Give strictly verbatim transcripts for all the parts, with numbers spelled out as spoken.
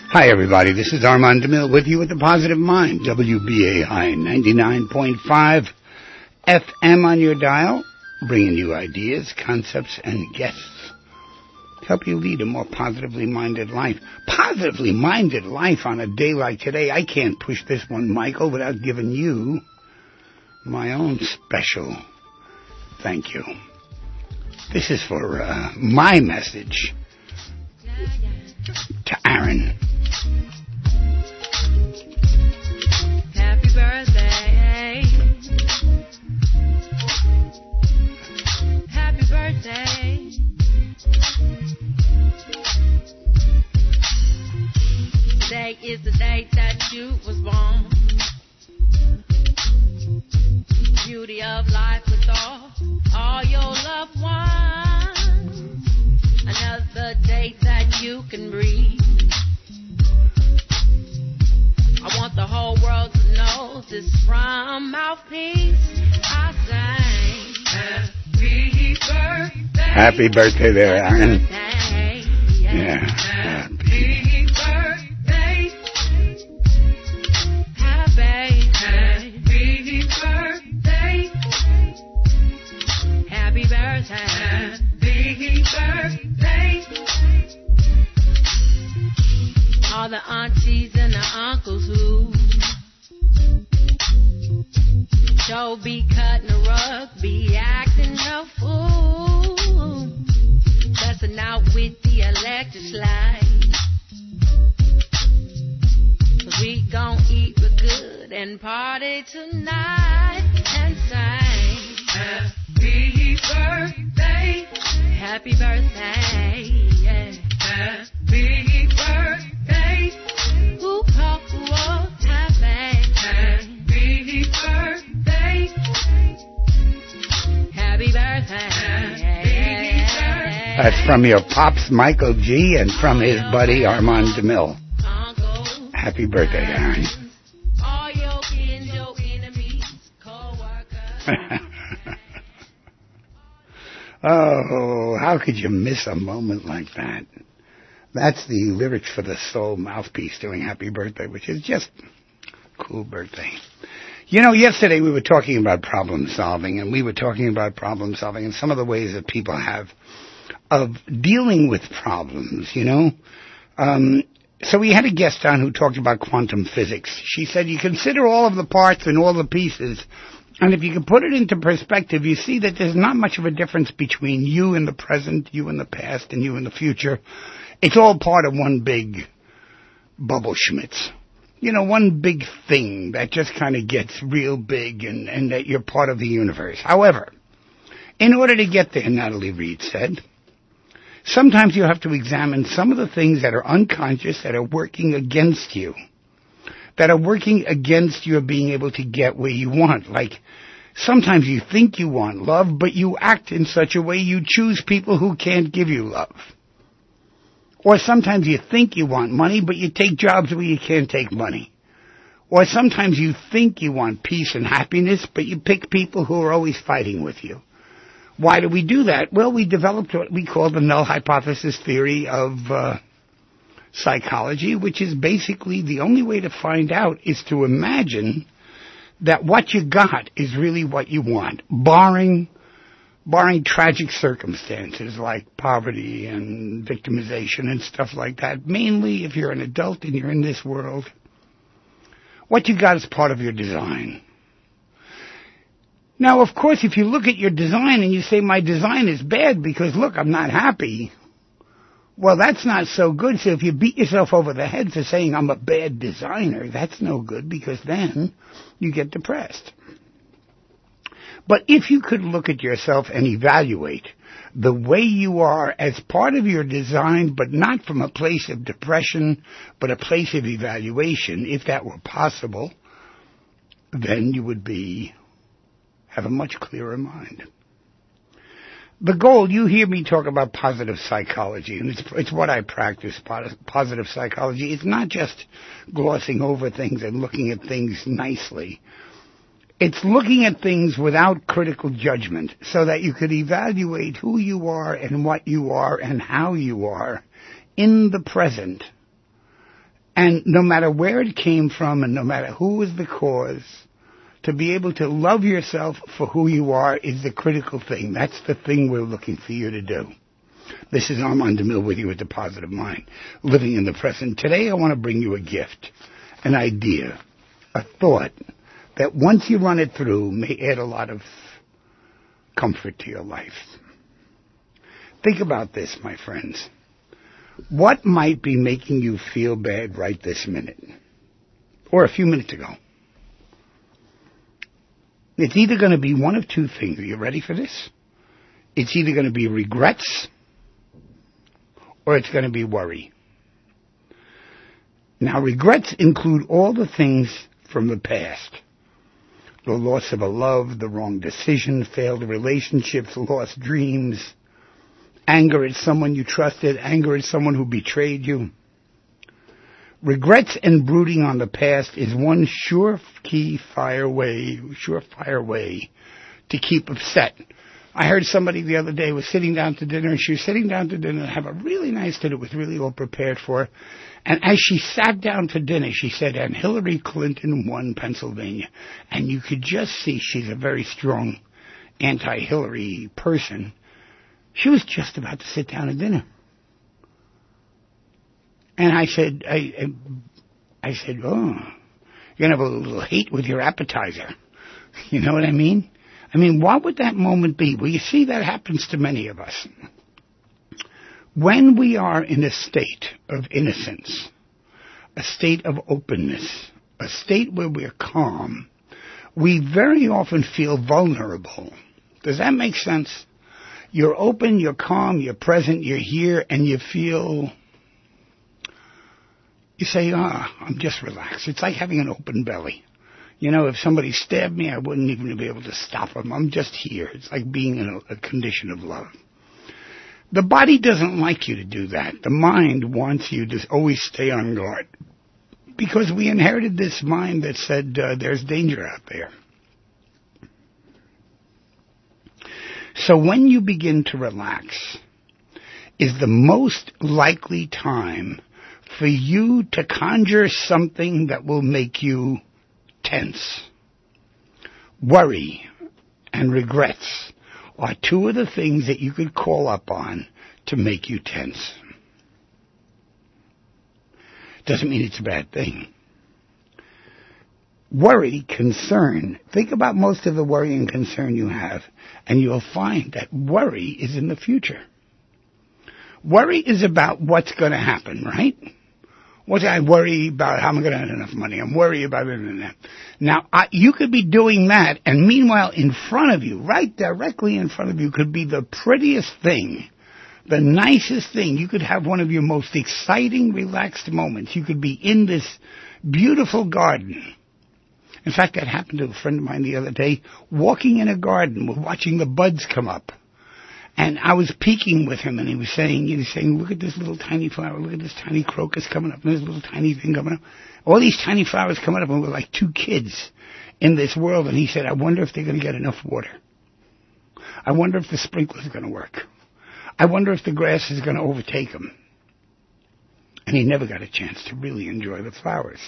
Hi, everybody. This is Armand DeMille with you with the Positive Mind, W B A I ninety-nine point five F M on your dial, bringing you ideas, concepts, and guests to help you lead a more positively minded life. Positively minded life on a day like today. I can't push this one, Michael, without giving you my own special thank you. This is for uh, my message to Aaron. Happy birthday. Happy birthday. Today is the day that you was born. Beauty of life with all, all your loved ones. Another day that you can breathe. I want the whole world to know this from Mouthpiece. I say, happy birthday. Happy birthday there, Aaron. Birthday, yeah. Yeah. Happy birthday. Happy, happy birthday. Happy birthday. Happy birthday. All the aunties and the uncles who sure be cutting the rug, be acting a fool, busting out with the electric slide. Cause we gon' eat real good and party tonight and sing happy birthday, happy birthday, yeah. Happy birthday. Ooh, oh, oh, happy, happy birthday. Happy birthday. That's from your pops, Michael G., and from his buddy, Armand DeMille. Happy birthday, Aaron. All your kids, your enemies, co-workers. Oh, how could you miss a moment like that? That's the lyrics for the Soul Mouthpiece doing Happy Birthday, which is just cool birthday. You know, yesterday we were talking about problem solving, and we were talking about problem solving and some of the ways that people have of dealing with problems, you know. Um, so we had a guest on who talked about quantum physics. She said, you consider all of the parts and all the pieces, and if you can put it into perspective, you see that there's not much of a difference between you in the present, you in the past, and you in the future. It's all part of one big bubble schmitz. You know, one big thing that just kind of gets real big and, and that you're part of the universe. However, in order to get there, Natalie Reid said, sometimes you have to examine some of the things that are unconscious that are working against you, that are working against your being able to get where you want. Like, sometimes you think you want love, but you act in such a way you choose people who can't give you love. Or sometimes you think you want money, but you take jobs where you can't take money. Or sometimes you think you want peace and happiness, but you pick people who are always fighting with you. Why do we do that? Well, we developed what we call the null hypothesis theory of uh, psychology, which is basically the only way to find out is to imagine that what you got is really what you want, barring barring tragic circumstances like poverty and victimization and stuff like that. Mainly if you're an adult and you're in this world, what you got is part of your design. Now, of course, if you look at your design and you say, my design is bad because, look, I'm not happy, well, that's not so good. So if you beat yourself over the head for saying I'm a bad designer, that's no good because then you get depressed. But if you could look at yourself and evaluate the way you are as part of your design, but not from a place of depression, but a place of evaluation, if that were possible, then you would be have a much clearer mind. The goal, you hear me talk about positive psychology, and it's, it's what I practice, positive psychology. It's not just glossing over things and looking at things nicely. It's looking at things without critical judgment so that you could evaluate who you are and what you are and how you are in the present And no matter where it came from and no matter who was the cause, to be able to love yourself for who you are is the critical thing. That's the thing we're looking for you to do. This is Armand DeMille with you with the Positive Mind, living in the present. Today I want to bring you a gift, an idea, a thought that once you run it through may add a lot of comfort to your life. Think about this, my friends. What might be making you feel bad right this minute? Or a few minutes ago? It's either going to be one of two things. Are you ready for this? It's either going to be regrets or it's going to be worry. Now, regrets include all the things from the past. The loss of a love, the wrong decision, failed relationships, lost dreams, anger at someone you trusted, anger at someone who betrayed you. Regrets and brooding on the past is one sure key fire way, surefire way to keep upset. I heard somebody the other day was sitting down to dinner, and she was sitting down to dinner and have a really nice dinner, was really all prepared for her. And as she sat down to dinner, she said, and Hillary Clinton won Pennsylvania. And you could just see she's a very strong anti-Hillary person. She was just about to sit down to dinner. And I said, I, I, I said, oh, you're going to have a little hate with your appetizer. You know what I mean? I mean, what would that moment be? Well, you see, that happens to many of us. When we are in a state of innocence, a state of openness, a state where we're calm, we very often feel vulnerable. Does that make sense? You're open, you're calm, you're present, you're here, and you feel, you say, ah, I'm just relaxed. It's like having an open belly. You know, if somebody stabbed me, I wouldn't even be able to stop them. I'm just here. It's like being in a, a condition of love. The body doesn't like you to do that. The mind wants you to always stay on guard. Because we inherited this mind that said uh, there's danger out there. So when you begin to relax is the most likely time for you to conjure something that will make you tense. Worry and regrets are two of the things that you could call up on to make you tense. Doesn't mean it's a bad thing. Worry, concern, think about most of the worry and concern you have, and you'll find that worry is in the future. Worry is about what's going to happen, right? What I worry about, how am I going to have enough money? I'm worried about it and that. Now, I, you could be doing that, and meanwhile, in front of you, right directly in front of you, could be the prettiest thing, the nicest thing. You could have one of your most exciting, relaxed moments. You could be in this beautiful garden. In fact, that happened to a friend of mine the other day, walking in a garden, watching the buds come up. And I was peeking with him, and he was saying, he was saying, look at this little tiny flower, look at this tiny crocus coming up, and this little tiny thing coming up. All these tiny flowers coming up, and we're like two kids in this world. And he said, I wonder if they're going to get enough water. I wonder if the sprinkler's going to work. I wonder if the grass is going to overtake them. And he never got a chance to really enjoy the flowers.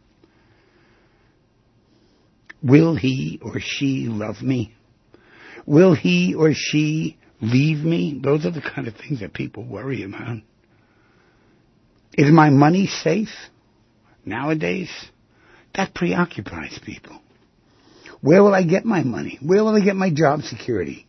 Will he or she love me? Will he or she leave me? Those are the kind of things that people worry about. Is my money safe? Nowadays, that preoccupies people. Where will I get my money? Where will I get my job security?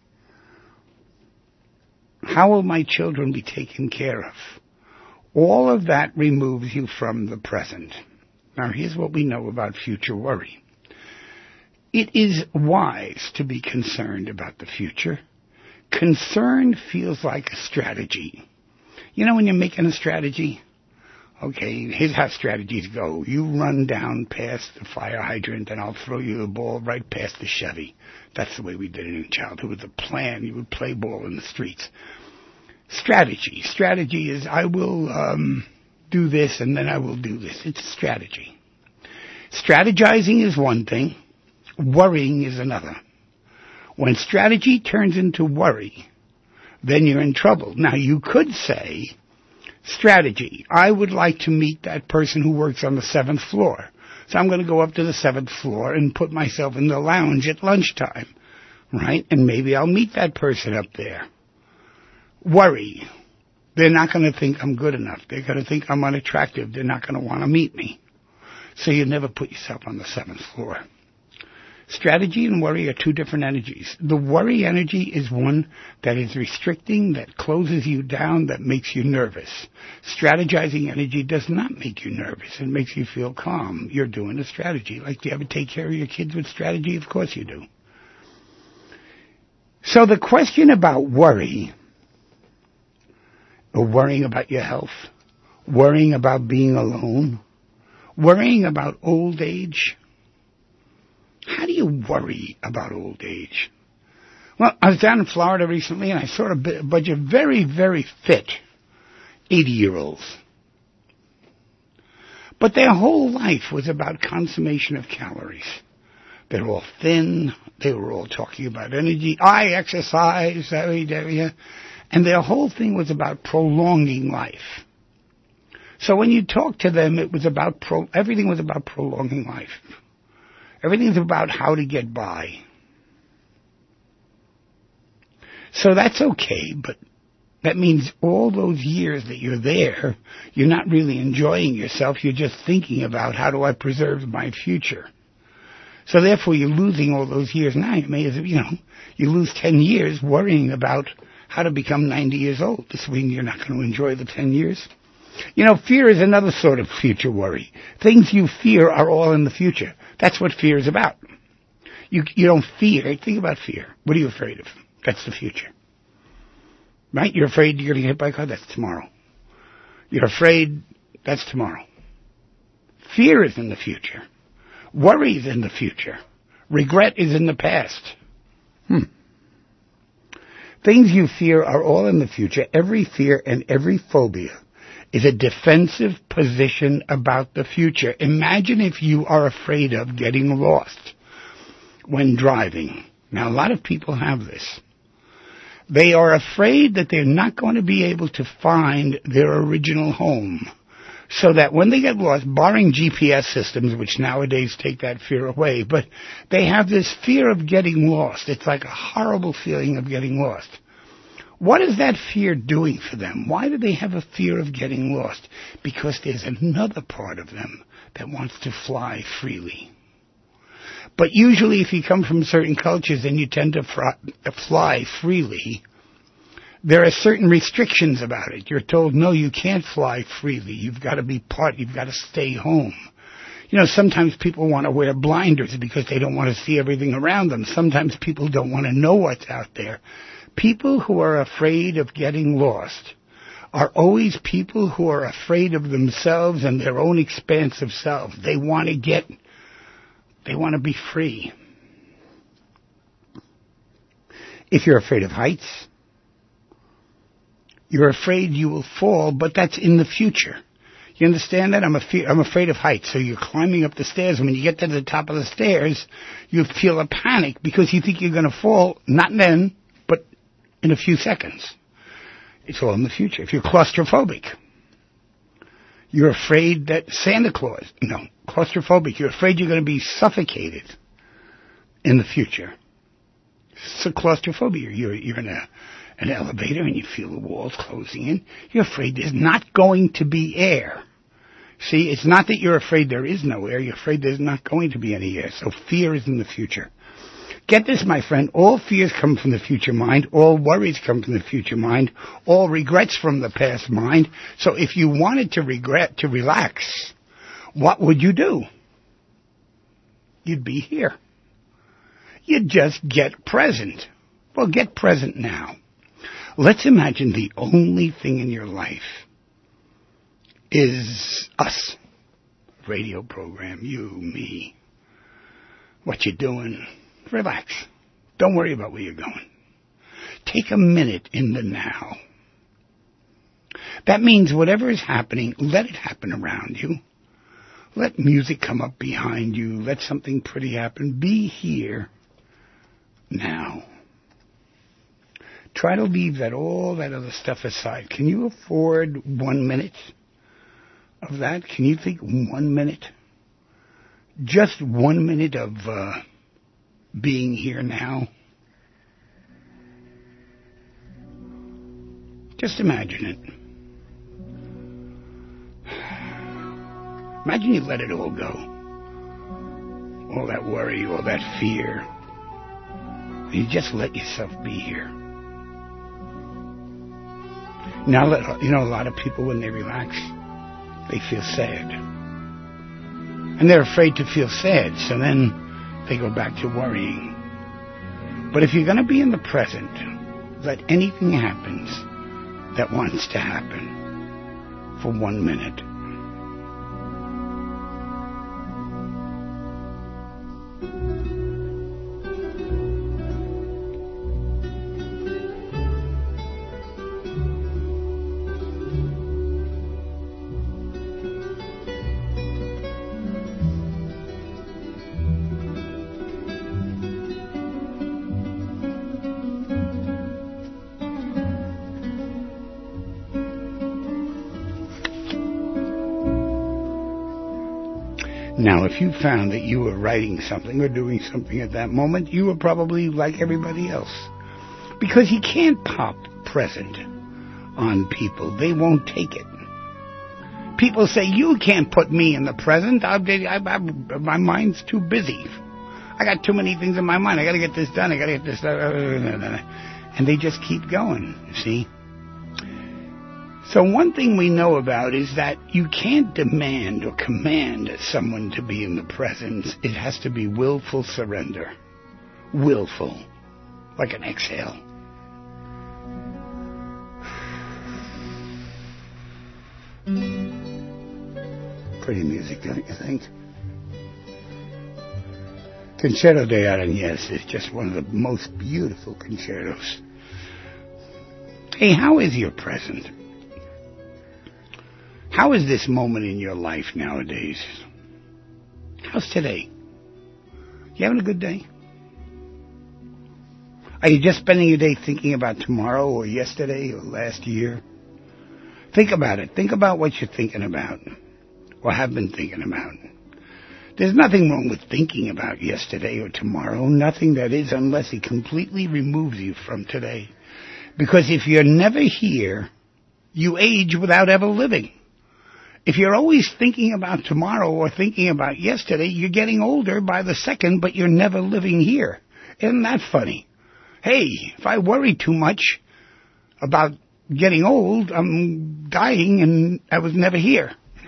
How will my children be taken care of? All of that removes you from the present. Now, here's what we know about future worry. It is wise to be concerned about the future. Concern feels like a strategy. You know when you're making a strategy? Okay, here's how strategies go. You run down past the fire hydrant, and I'll throw you the ball right past the Chevy. That's the way we did it in childhood. With a plan, you would play ball in the streets. Strategy. Strategy is I will um, do this, and then I will do this. It's a strategy. Strategizing is one thing. Worrying is another. When strategy turns into worry, then you're in trouble. Now, you could say Strategy. I would like to meet that person who works on the seventh floor. So I'm going to go up to the seventh floor and put myself in the lounge at lunchtime, right? And maybe I'll meet that person up there. Worry. They're not going to think I'm good enough. They're going to think I'm unattractive. They're not going to want to meet me. So you never put yourself on the seventh floor. Strategy and worry are two different energies. The worry energy is one that is restricting, that closes you down, that makes you nervous. Strategizing energy does not make you nervous. It makes you feel calm. You're doing a strategy. Like, do you ever take care of your kids with strategy? Of course you do. So the question about worry, or worrying about your health, worrying about being alone, worrying about old age. How do you worry about old age? Well, I was down in Florida recently, and I saw a, bit, a bunch of very, very fit eighty-year-olds. But their whole life was about consummation of calories. They were all thin. They were all talking about energy. I exercise every day. And their whole thing was about prolonging life. So when you talk to them, it was about pro- everything was about prolonging life. Everything's about how to get by. So that's okay, but that means all those years that you're there, you're not really enjoying yourself. You're just thinking about, how do I preserve my future? So therefore, you're losing all those years. Now, you may, you know, you lose ten years worrying about how to become ninety years old. This means you're not going to enjoy the ten years. You know, fear is another sort of future worry. Things you fear are all in the future. That's what fear is about. You you don't fear. Think about fear. What are you afraid of? That's the future. Right? You're afraid you're going to get hit by a car? That's tomorrow. You're afraid? That's tomorrow. Fear is in the future. Worry is in the future. Regret is in the past. Hmm. Things you fear are all in the future. Every fear and every phobia is a defensive position about the future. Imagine if you are afraid of getting lost when driving. Now, a lot of people have this. They are afraid that they're not going to be able to find their original home. So that when they get lost, barring G P S systems, which nowadays take that fear away, but they have this fear of getting lost. It's like a horrible feeling of getting lost. What is that fear doing for them? Why do they have a fear of getting lost? Because there's another part of them that wants to fly freely. But usually if you come from certain cultures and you tend to fr- fly freely, there are certain restrictions about it. You're told, no, you can't fly freely. You've got to be part, you've got to stay home. You know, sometimes people want to wear blinders because they don't want to see everything around them. Sometimes people don't want to know what's out there. People who are afraid of getting lost are always people who are afraid of themselves and their own expansive selves. They want to get, they want to be free. If you're afraid of heights, you're afraid you will fall, but that's in the future. You understand that? I'm, af- I'm afraid of heights. So you're climbing up the stairs. When you get to the top of the stairs, you feel a panic because you think you're going to fall, not then, but in a few seconds. It's all in the future. If you're claustrophobic, you're afraid that Santa Claus, no, claustrophobic, you're afraid you're going to be suffocated in the future. So claustrophobia, you're, you're in a, an elevator and you feel the walls closing in. You're afraid there's not going to be air. See, it's not that you're afraid there is no air. You're afraid there's not going to be any air. So fear is in the future. Get this, my friend. All fears come from the future mind. All worries come from the future mind. All regrets from the past mind. So if you wanted to regret, to relax, what would you do? You'd be here. You'd just get present. Well, get present now. Let's imagine the only thing in your life is us. Radio program, you, me. What you doing? Relax. Don't worry about where you're going. Take a minute in the now. That means whatever is happening, let it happen around you. Let music come up behind you. Let something pretty happen. Be here now. Try to leave that all that other stuff aside. Can you afford one minute of that? Can you think one minute? Just one minute of uh, being here now? Just imagine it. Imagine you let it all go. All that worry, all that fear. You just let yourself be here. Now, that, you know, a lot of people, when they relax, they feel sad. And they're afraid to feel sad, so then they go back to worrying. But if you're going to be in the present, let anything happen that wants to happen for one minute. Now, if you found that you were writing something or doing something at that moment, you were probably like everybody else. Because you can't pop present on people. They won't take it. People say, you can't put me in the present. I, I, I, my mind's too busy. I got too many things in my mind. I got to get this done. I got to get this done. And they just keep going, see? So one thing we know about is that you can't demand or command someone to be in the present. It has to be willful surrender. Willful. Like an exhale. Pretty music, don't you think? Concerto de Aranjuez is just one of the most beautiful concertos. Hey, how is your present? How is this moment in your life nowadays? How's today? You having a good day? Are you just spending your day thinking about tomorrow or yesterday or last year? Think about it. Think about what you're thinking about or have been thinking about. There's nothing wrong with thinking about yesterday or tomorrow. Nothing that is, unless it completely removes you from today. Because if you're never here, you age without ever living. If you're always thinking about tomorrow or thinking about yesterday, you're getting older by the second, but you're never living here. Isn't that funny? Hey, if I worry too much about getting old, I'm dying and I was never here.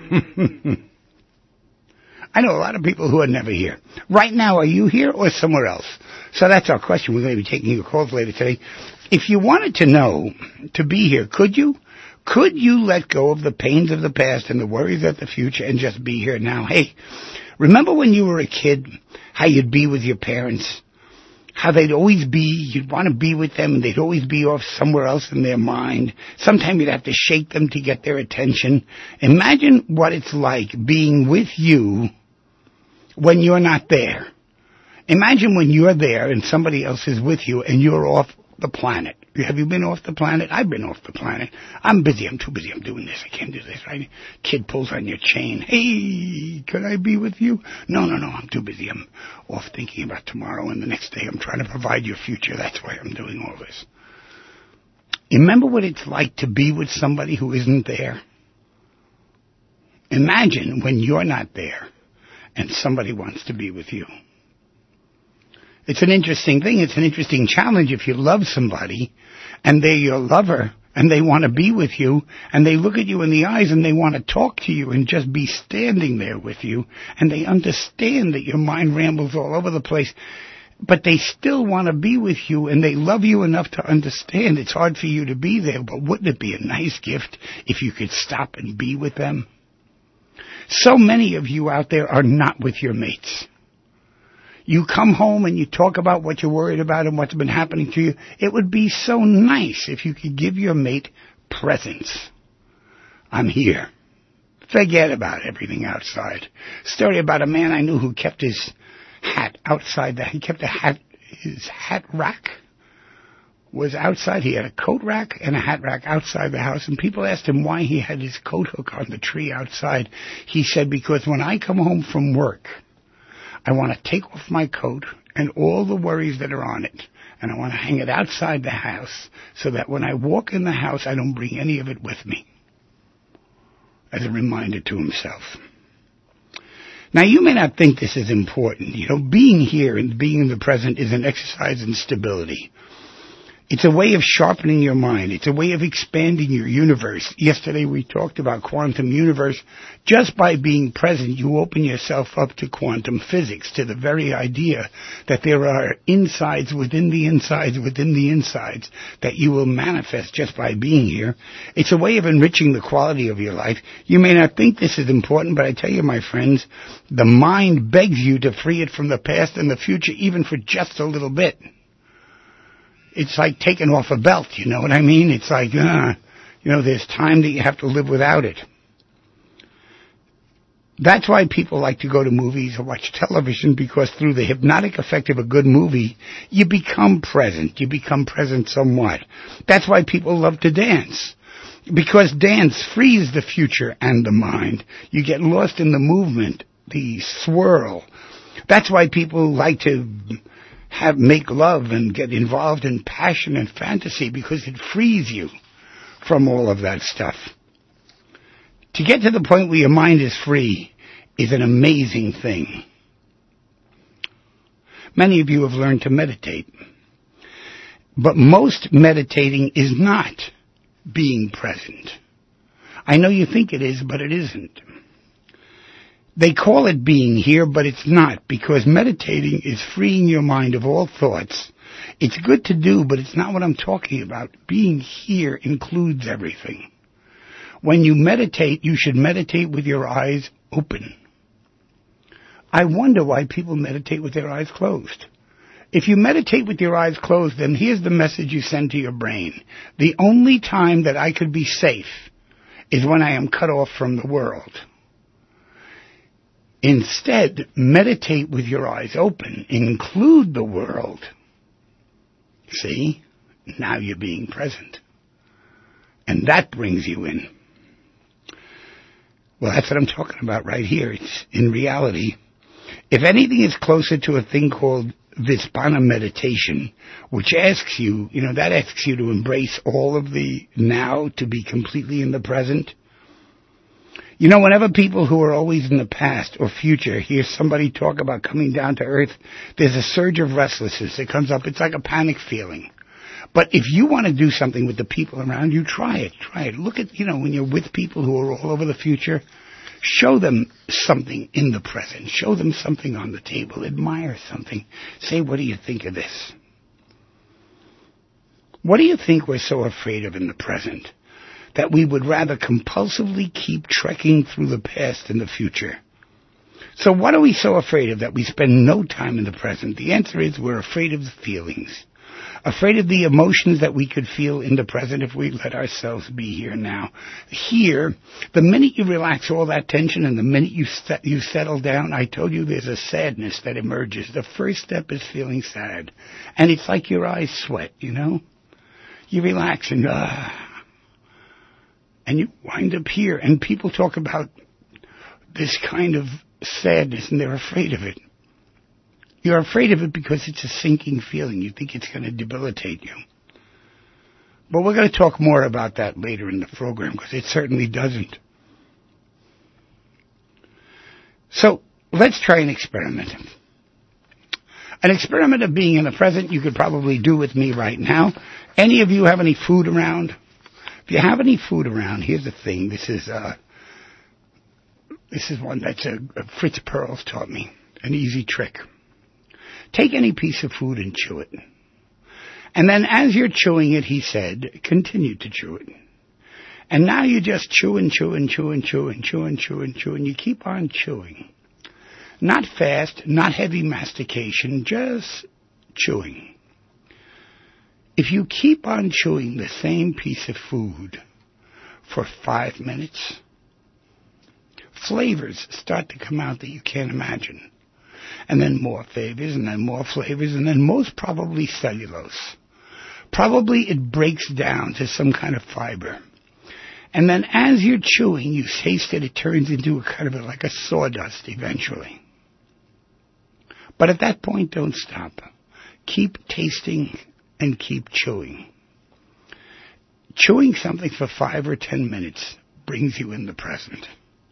I know a lot of people who are never here. Right now, are you here or somewhere else? So that's our question. We're going to be taking your calls later today. If you wanted to know, to be here, could you? Could you let go of the pains of the past and the worries of the future and just be here now? Hey, remember when you were a kid, how you'd be with your parents? How they'd always be, you'd want to be with them and they'd always be off somewhere else in their mind. Sometimes you'd have to shake them to get their attention. Imagine what it's like being with you when you're not there. Imagine when you're there and somebody else is with you and you're off the planet. Have you been off the planet? I've been off the planet. I'm busy. I'm too busy. I'm doing this. I can't do this, right? Kid pulls on your chain. Hey, can I be with you? No, no, no. I'm too busy. I'm off thinking about tomorrow and the next day. I'm trying to provide your future. That's why I'm doing all this. Remember what it's like to be with somebody who isn't there? Imagine when you're not there and somebody wants to be with you. It's an interesting thing. It's an interesting challenge if you love somebody and they're your lover and they want to be with you and they look at you in the eyes and they want to talk to you and just be standing there with you and they understand that your mind rambles all over the place, but they still want to be with you and they love you enough to understand it's hard for you to be there, but wouldn't it be a nice gift if you could stop and be with them? So many of you out there are not with your mates. You come home and you talk about what you're worried about and what's been happening to you. It would be so nice if you could give your mate presence. I'm here. Forget about everything outside. Story about a man I knew who kept his hat outside. The, he kept a hat, his hat rack was outside. He had a coat rack and a hat rack outside the house, and people asked him why he had his coat hook on the tree outside. He said, because when I come home from work, I want to take off my coat and all the worries that are on it, and I want to hang it outside the house so that when I walk in the house, I don't bring any of it with me, as a reminder to himself. Now, you may not think this is important. You know, being here and being in the present is an exercise in stability. It's a way of sharpening your mind. It's a way of expanding your universe. Yesterday we talked about quantum universe. Just by being present, you open yourself up to quantum physics, to the very idea that there are insides within the insides within the insides that you will manifest just by being here. It's a way of enriching the quality of your life. You may not think this is important, but I tell you, my friends, the mind begs you to free it from the past and the future, even for just a little bit. It's like taking off a belt, you know what I mean? It's like, uh, you know, there's time that you have to live without it. That's why people like to go to movies or watch television, because through the hypnotic effect of a good movie, you become present. You become present somewhat. That's why people love to dance, because dance frees the future and the mind. You get lost in the movement, the swirl. That's why people like to have make love and get involved in passion and fantasy, because it frees you from all of that stuff. To get to the point where your mind is free is an amazing thing. Many of you have learned to meditate, but most meditating is not being present. I know you think it is, but it isn't. They call it being here, but it's not, because meditating is freeing your mind of all thoughts. It's good to do, but it's not what I'm talking about. Being here includes everything. When you meditate, you should meditate with your eyes open. I wonder why people meditate with their eyes closed. If you meditate with your eyes closed, then here's the message you send to your brain. The only time that I could be safe is when I am cut off from the world. Instead, meditate with your eyes open. Include the world. See? Now you're being present. And that brings you in. Well, that's what I'm talking about right here. It's in reality. If anything is closer to a thing called Vipassana meditation, which asks you, you know, that asks you to embrace all of the now, to be completely in the present. You know, whenever people who are always in the past or future hear somebody talk about coming down to earth, there's a surge of restlessness that comes up. It's like a panic feeling. But if you want to do something with the people around you, try it. Try it. Look at, you know, when you're with people who are all over the future, show them something in the present. Show them something on the table. Admire something. Say, what do you think of this? What do you think we're so afraid of in the present? That we would rather compulsively keep trekking through the past and the future. So what are we so afraid of that we spend no time in the present? The answer is we're afraid of the feelings. Afraid of the emotions that we could feel in the present if we let ourselves be here now. Here, the minute you relax all that tension and the minute you st- you settle down, I told you there's a sadness that emerges. The first step is feeling sad. And it's like your eyes sweat, you know? You relax and, ah... and you wind up here, and people talk about this kind of sadness, and they're afraid of it. You're afraid of it because it's a sinking feeling. You think it's going to debilitate you. But we're going to talk more about that later in the program, because it certainly doesn't. So, let's try an experiment. An experiment of being in the present you could probably do with me right now. Any of you have any food around? If you have any food around, here's the thing. This is uh, this is one that uh, Fritz Perls taught me. An easy trick. Take any piece of food and chew it. And then as you're chewing it, he said, continue to chew it. And now you just chew and chew and chew and chew and chew and chew and chew, and you keep on chewing. Not fast, not heavy mastication, just chewing. If you keep on chewing the same piece of food for five minutes, flavors start to come out that you can't imagine. And then more flavors, and then more flavors, and then most probably cellulose. Probably it breaks down to some kind of fiber. And then as you're chewing, you taste it, it turns into a kind of a, like a sawdust eventually. But at that point, don't stop. Keep tasting and keep chewing. Chewing something for five or ten minutes brings you in the present.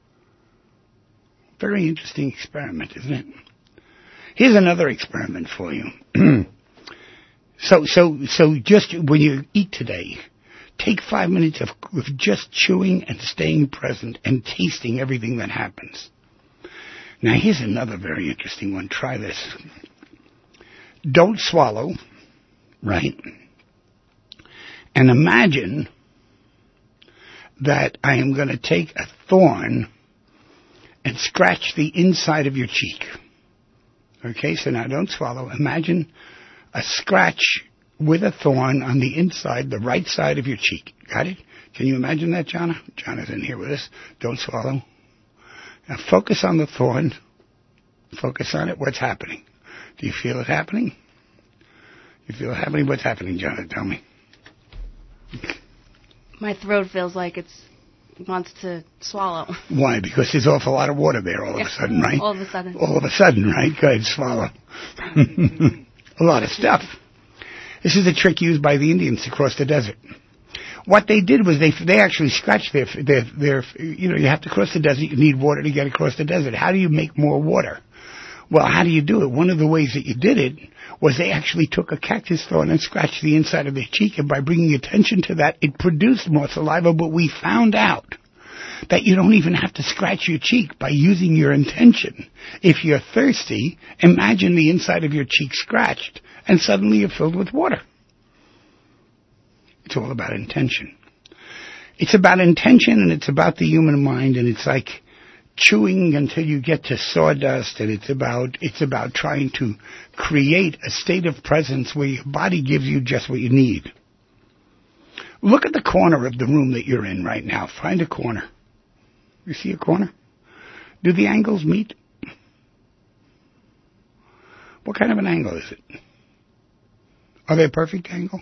Very interesting experiment, isn't it? Here's another experiment for you. so, so, so just when you eat today, take five minutes of, of just chewing and staying present and tasting everything that happens. Now, here's another very interesting one. Try this. Don't swallow, right? And imagine that I am going to take a thorn and scratch the inside of your cheek. Okay, so now don't swallow. Imagine a scratch with a thorn on the inside, the right side of your cheek. Got it? Can you imagine that, Jonna? Jonna's in here with us. Don't swallow. Now focus on the thorn. Focus on it. What's happening? Do you feel it happening? You feel it happening? What's happening, Jonna? Tell me. My throat feels like it's wants to swallow. Why? Because there's an awful lot of water there all yeah. of a sudden, right? All of a sudden. All of a sudden, right? Go ahead, swallow. A lot of stuff. This is a trick used by the Indians to cross the desert. What they did was they they actually scratched their, their, their, you know, you have to cross the desert, you need water to get across the desert. How do you make more water? Well, how do you do it? One of the ways that you did it was they actually took a cactus thorn and scratched the inside of their cheek, and by bringing attention to that, it produced more saliva, but we found out that you don't even have to scratch your cheek by using your intention. If you're thirsty, imagine the inside of your cheek scratched, and suddenly you're filled with water. It's all about intention. It's about intention, and it's about the human mind, and it's like chewing until you get to sawdust, and it's about it's about trying to create a state of presence where your body gives you just what you need. Look at the corner of the room that you're in right now. Find a corner. You see a corner? Do the angles meet? What kind of an angle is it? Are they a perfect angle?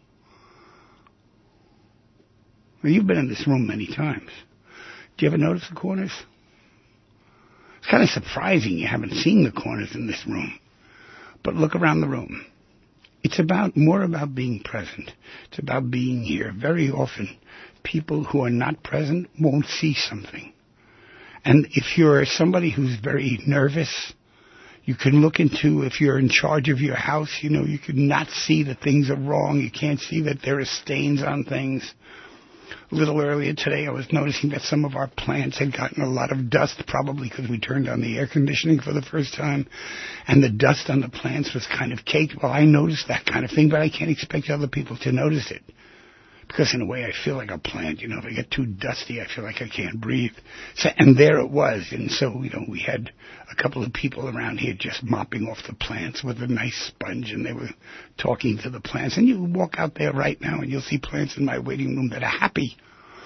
Well, you've been in this room many times. Do you ever notice the corners? It's kind of surprising you haven't seen the corners in this room. But look around the room. It's about more about being present. It's about being here. Very often, people who are not present won't see something. And if you're somebody who's very nervous, you can look into, if you're in charge of your house, you know, you can not see that things are wrong. You can't see that there are stains on things. A little earlier today, I was noticing that some of our plants had gotten a lot of dust, probably because we turned on the air conditioning for the first time, and the dust on the plants was kind of caked. Well, I noticed that kind of thing, but I can't expect other people to notice it. Because in a way, I feel like a plant. You know, if I get too dusty, I feel like I can't breathe. So, and there it was. And so, you know, we had a couple of people around here just mopping off the plants with a nice sponge, and they were talking to the plants. And you walk out there right now, and you'll see plants in my waiting room that are happy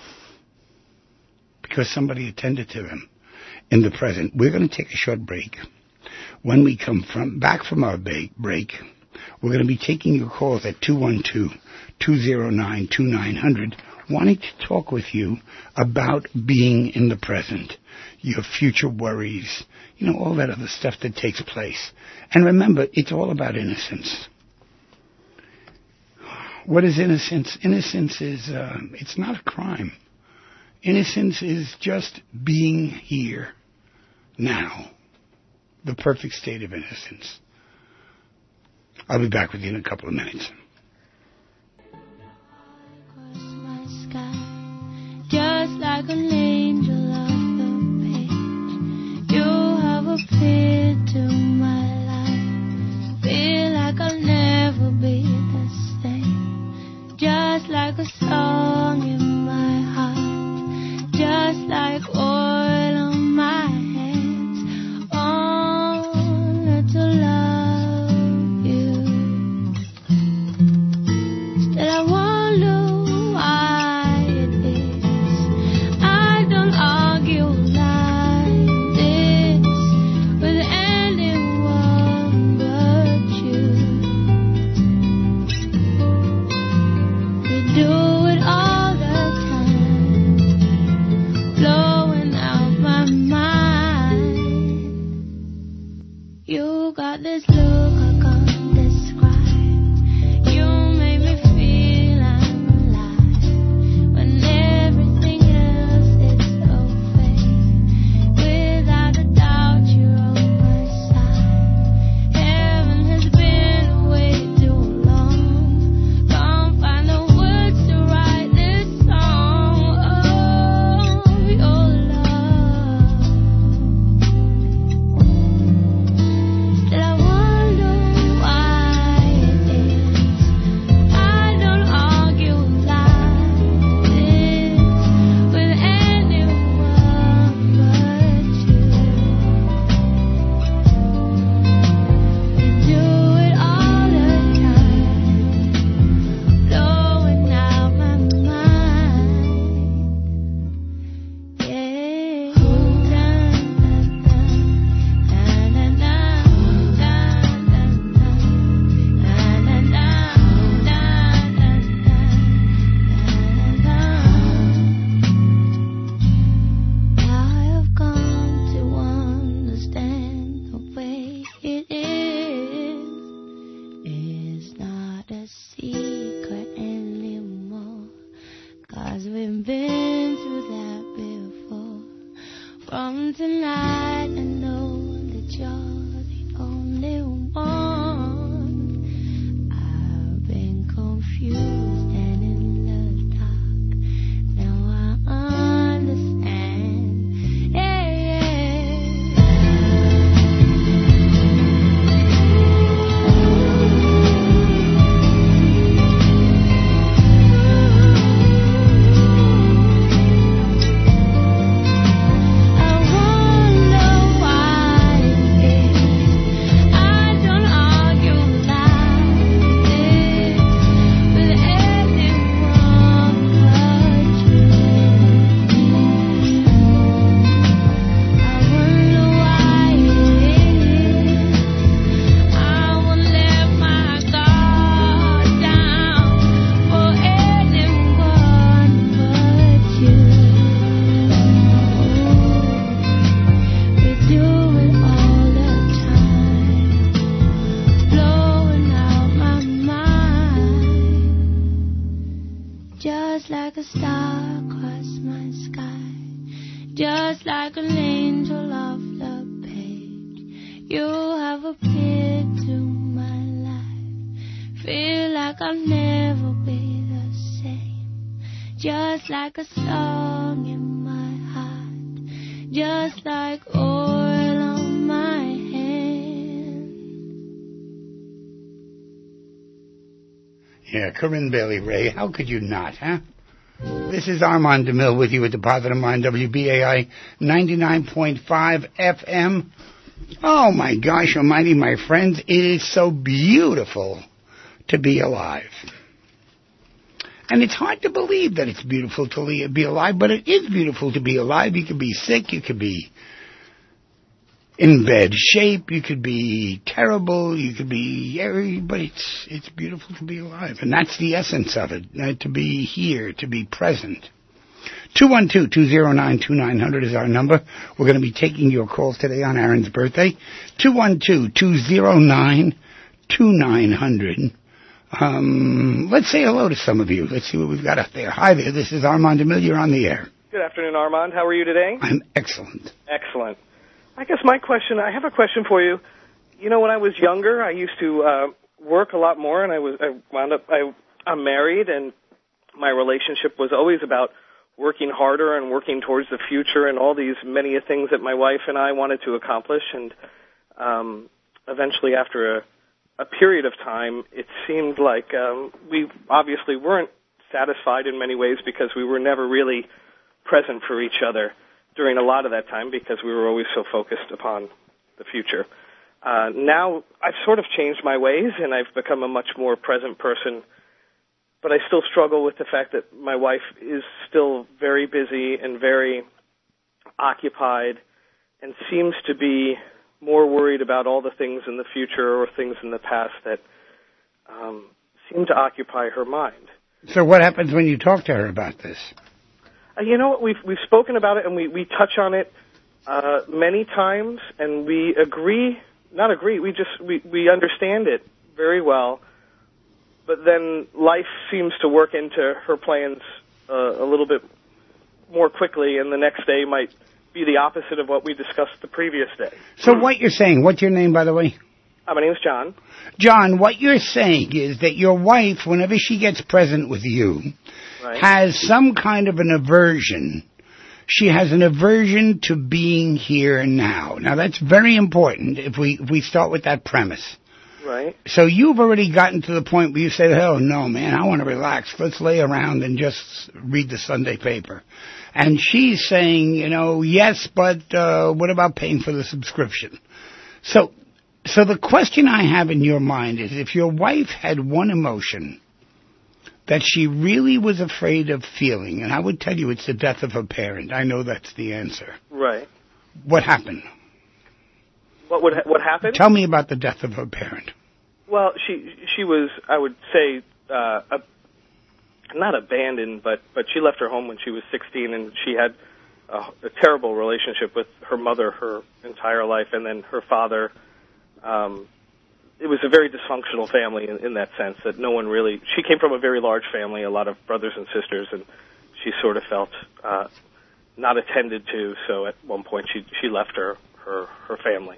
because somebody attended to them in the present. We're going to take a short break. When we come from back from our break, we're going to be taking your calls at two one two, two zero nine, two nine zero zero, wanting to talk with you about being in the present, your future worries, you know, all that other stuff that takes place. And remember, it's all about innocence. What is innocence? Innocence is, uh, it's not a crime. Innocence is just being here now, the perfect state of innocence. I'll be back with you in a couple of minutes. Just like an angel off the page, you have appeared to my life. Feel like I'll never be the same. Just like a song in my heart, just like oil on my hands, only to love you. Still I wonder why it is I don't argue like this with anyone but you. blowing out my mind. You got this look I can't describe. You make me feel I'm alive when everything else is so fake. Without a doubt, you're on my side. Heaven has been away too long. Can't find the words to write this song. Oh, your love. Still I wonder why it is I don't argue like this with anyone but you. We do it all the time, blowing out my mind. Yeah. Na na na na na na na na I have come to understand the way it is. It's not a secret anymore, 'cause we've been through that before. From tonight I know that you're the only one. I've been confused and in the dark. Now I understand. Yeah, I wonder why it is I don't argue like this with anyone but you. I wonder why it is I won't let my guard down for anyone but you. We do it all the time, blowing out my mind. Just like a star across my sky, just like an angel off the page. You have appeared to my life. Feel like I'll never be the same. Just like a song in my heart, just like oil on my hand. Yeah, Corinne Bailey Ray. How could you not, huh? This is Armand DeMille with you at the Positive Mind, W B A I ninety-nine point five F M. Oh my gosh almighty, my friends, it is so beautiful to be alive. And it's hard to believe that it's beautiful to le- be alive, but it is beautiful to be alive. You could be sick, you could be in bad shape, you could be terrible, you could be every, but it's it's beautiful to be alive, and that's the essence of it, uh, to be here, to be present. two one two, two zero nine, two nine zero zero is our number. We're going to be taking your calls today on Aaron's birthday. two one two, two zero nine, two nine zero zero. Um, let's say hello to some of you. Let's see what we've got up there. Hi there, this is Armand DeMille. You're on the air. Good afternoon, Armand. How are you today? I'm excellent. Excellent. I guess my question, I have a question for you. You know, when I was younger, I used to uh, work a lot more, and I was I wound up, I, I'm married, and my relationship was always about working harder and working towards the future and all these many things that my wife and I wanted to accomplish. And um, eventually, after a, a period of time, it seemed like um, we obviously weren't satisfied in many ways because we were never really present for each other during a lot of that time because we were always so focused upon the future. Uh, now I've sort of changed my ways and I've become a much more present person, but I still struggle with the fact that my wife is still very busy and very occupied and seems to be more worried about all the things in the future or things in the past that um, seem to occupy her mind. So what happens when you talk to her about this? Uh, you know what? We've we've spoken about it, and we we touch on it uh, many times, and we agree. Not agree. We just we we understand it very well. But then life seems to work into her plans uh, a little bit more quickly, and the next day might be the opposite of what we discussed the previous day. So what you're saying, what's your name, by the way? Uh, my name's John. John, what you're saying is that your wife, whenever she gets present with you, Right. has some kind of an aversion. She has an aversion to being here now. Now, that's very important if we if we start with that premise. Right. So you've already gotten to the point where you say, oh, no, man, I want to relax. Let's lay around and just read the Sunday paper. And she's saying, you know, yes, but uh, what about paying for the subscription? So, so the question I have in your mind is, if your wife had one emotion that she really was afraid of feeling, and I would tell you it's the death of her parent. I know that's the answer. Right. What happened? What would ha- what happened? Tell me about the death of her parent. Well, she she was, I would say, uh, a, not abandoned, but but she left her home when she was sixteen, and she had a, a terrible relationship with her mother her entire life, and then her father. Um, it was a very dysfunctional family in, in that sense, that no one really. She came from a very large family, a lot of brothers and sisters, and she sort of felt uh, not attended to. So at one point, she she left her her her family.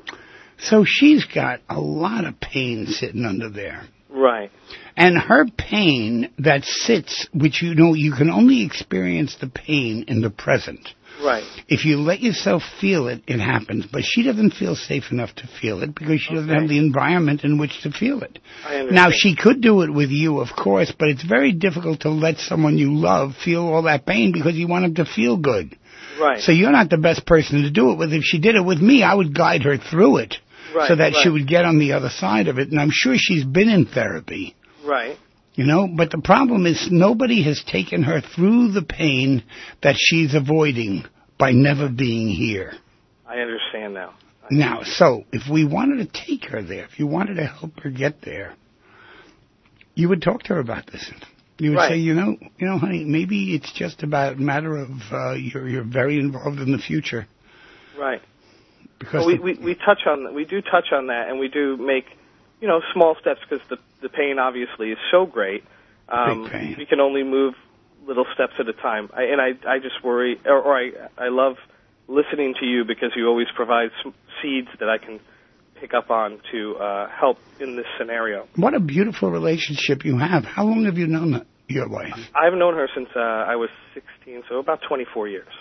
So she's got a lot of pain sitting under there. Right. And her pain that sits, which you know, you can only experience the pain in the present. Right. If you let yourself feel it, it happens. But she doesn't feel safe enough to feel it because she doesn't Okay. have the environment in which to feel it. I understand. Now, she could do it with you, of course, but it's very difficult to let someone you love feel all that pain because you want them to feel good. Right. So you're not the best person to do it with. If she did it with me, I would guide her through it. Right, so that right. she would get on the other side of it. And I'm sure she's been in therapy, Right. you know, but the problem is nobody has taken her through the pain that she's avoiding by never being here. I understand now. Now, so if we wanted to take her there, if you wanted to help her get there, you would talk to her about this. You would Right. say, you know, you know, honey, maybe it's just about a matter of uh, you're you're very involved in the future. Right. Because Well, we, the- we we touch on we do touch on that, and we do make you know small steps because the the pain obviously is so great. Um, Big pain. We can only move little steps at a time, I, and I I just worry, or, or I I love listening to you because you always provide some seeds that I can pick up on to uh, help in this scenario. what a beautiful relationship you have. How long have you known your wife? I've known her since uh, I was sixteen, so about twenty-four years.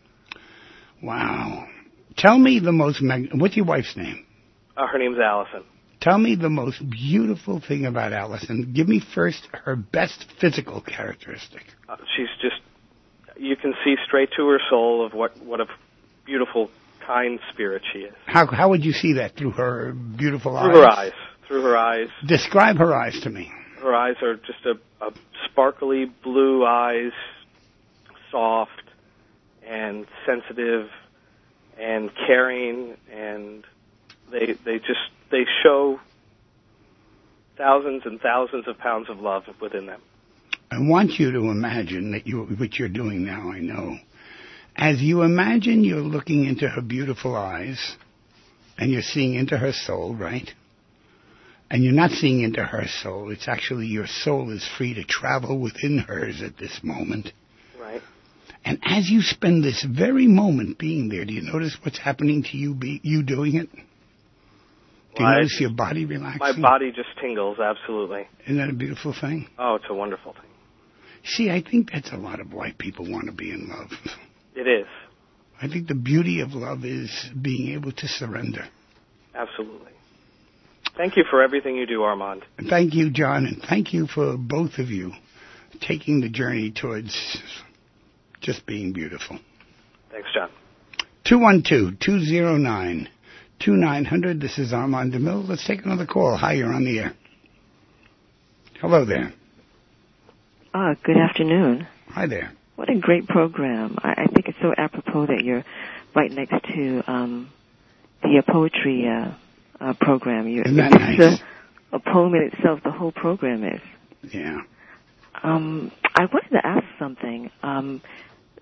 Wow. Tell me the most, mag- what's your wife's name? Uh, her name's Allison. Tell me the most beautiful thing about Allison. Give me first her best physical characteristic. Uh, she's just, you can see straight to her soul of what, what a beautiful, kind spirit she is. How how would you see that? Through her beautiful eyes? Through her eyes. Through her eyes. Describe her eyes to me. Her eyes are just a, a sparkly blue eyes, soft and sensitive and caring, and they they just they show thousands and thousands of pounds of love within them. I want you to imagine that you, what you're doing now, I know. As you imagine you're looking into her beautiful eyes, and you're seeing into her soul, right? And you're not seeing into her soul. It's actually your soul is free to travel within hers at this moment. Right. And as you spend this very moment being there, do you notice what's happening to you, be, you doing it? Do you Well, I- notice your body relaxing? My body just tingles, absolutely. Isn't that a beautiful thing? Oh, it's a wonderful thing. See, I think that's a lot of why people want to be in love. It is. I think the beauty of love is being able to surrender. Absolutely. Thank you for everything you do, Armand. And thank you, John, and thank you for both of you taking the journey towards just being beautiful. Thanks, John. two one two, two zero nine, two nine zero zero. This is Armand DeMille. Let's take another call. Hi, you're on the air. Hello there. Ah, good afternoon. Hi there. What a great program. I, I think it's so apropos that you're right next to um, the uh, poetry uh, uh, program. You're, Isn't that it's nice? a, a poem in itself, the whole program is. Yeah. Um, I wanted to ask something. Um,